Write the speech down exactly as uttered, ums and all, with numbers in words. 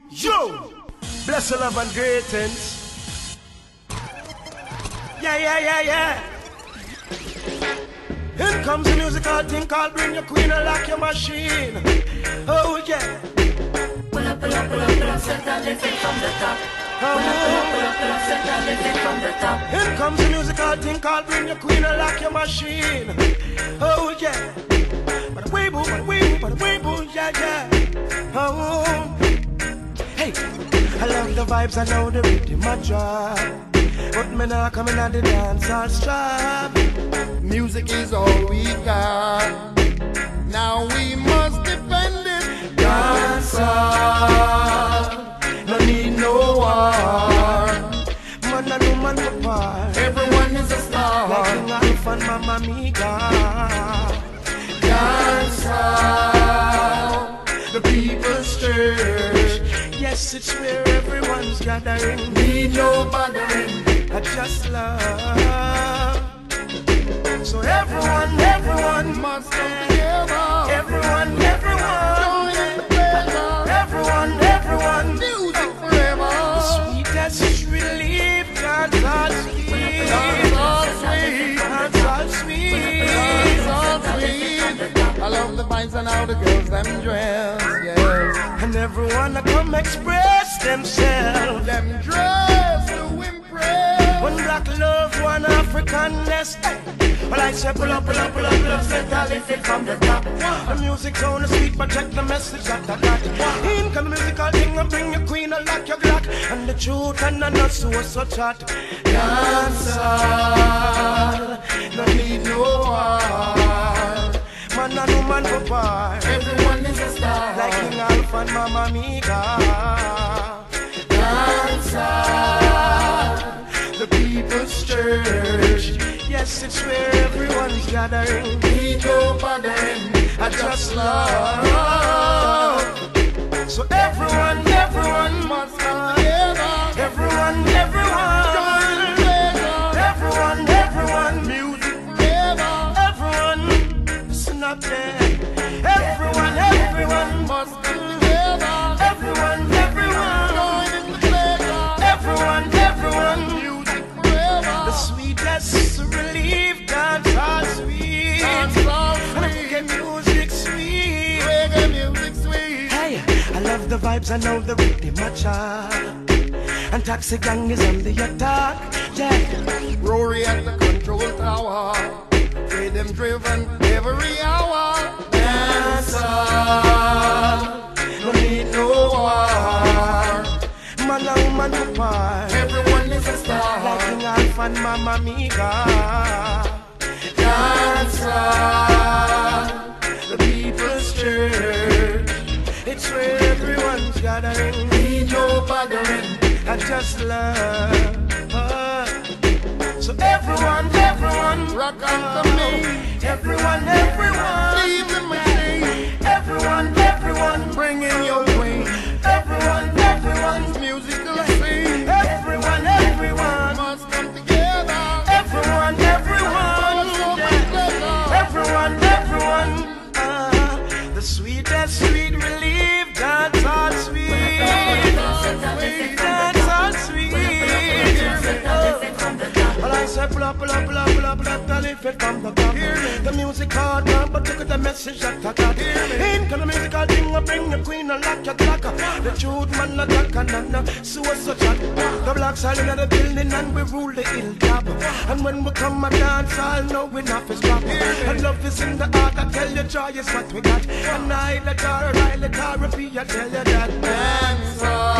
Yo! Bless the love and greetings. Yeah, yeah, yeah, yeah. In comes the musical thing called Bring Your Queen and Lock Your Machine. Oh, yeah. Pull up, pull up, pull up, pull up, set that lift it from the top. Pull up, pull up, pull up, pull up, set that lift it from the top. In comes the musical thing called Bring Your Queen and Lock Your Machine. Oh, yeah. But way boo, but way boo, but way boo, yeah, yeah. Oh, hey. I love the vibes, I know the rhythm, my job. But me not coming at the dance hall strap. Music is all we got. Now we must defend it. Dance hall, no need no war. Man and woman apart. Everyone is a star. Like King Alpha and Mama Mia. Dance hall, The people's church. Yes, it's where everyone's gathering. need no bothering. I just love. So everyone, everyone Must come together. everyone, everyone, Join in the pleasure. everyone, everyone. Music forever. Sweetest relief, God's all sweet. Dance all sweet. God's all sweet. Dance all sweet. I love the vibes and how the girls them dress. Yes. And everyone that come express themselves. Them dress to impress. One black love, one Africanness. Well, I say pull up, pull up, pull up, pull up, set that lift it from the top. The music's on the sweet, but check the message that I got. In come the musical thing and bring your queen and lock your glock. And the truth and the not so so chat. Dance all, no need no war. Man and woman go par. Everyone is a star. Like King Alpha and Mama Mia. Dance hall, The people's church. Yes, it's where everyone's gathering. need no bothering. I just love. So everyone, everyone Must come together. everyone, everyone, Join in the pleasure. everyone, everyone, Music forever. everyone, listen up there. Everyone, everyone, Must come together. everyone, everyone, Join in the pleasure. everyone, everyone. Music forever. The sweetest relief, dance all sweet. Dance all And sweet. reggae music sweet. Reggae music sweet. Hey, I love the vibes, I know the rhythm, my child. And Taxi Gang is on the attack, yeah. Rory at the control tower. Rhythm driven every hour. Dance all, no need no war. Man and woman apart. Everyone is a Like star. King Alpha and Mama Mia. Dance hall, The people's church. It's where everyone's gathering. need no bothering. I just love. So everyone, everyone, Rock on to me. everyone, everyone, Leave the machine. everyone, everyone, Bring in your queen. everyone, everyone, Musical scene. everyone, everyone, Must come together. everyone, everyone, So much pleasure. everyone, everyone. Ah, the sweetest sweet relief, that's all sweet, that's all sweet. Well, I say pull up, pull up, pull up, pull up, pull up, the lift it from the top. The music hard, man, but look at the message that I got. In come the musical thing, I bring the queen and lock your clock. The truth, man, not that can and so such a. The black side in the building and we rule the hilltop. And when we come a dance, I'll know we not is drop. And love is in the heart, I tell you joy is what we got. And I let her, I let her repeat, I tell you that. Dance hall.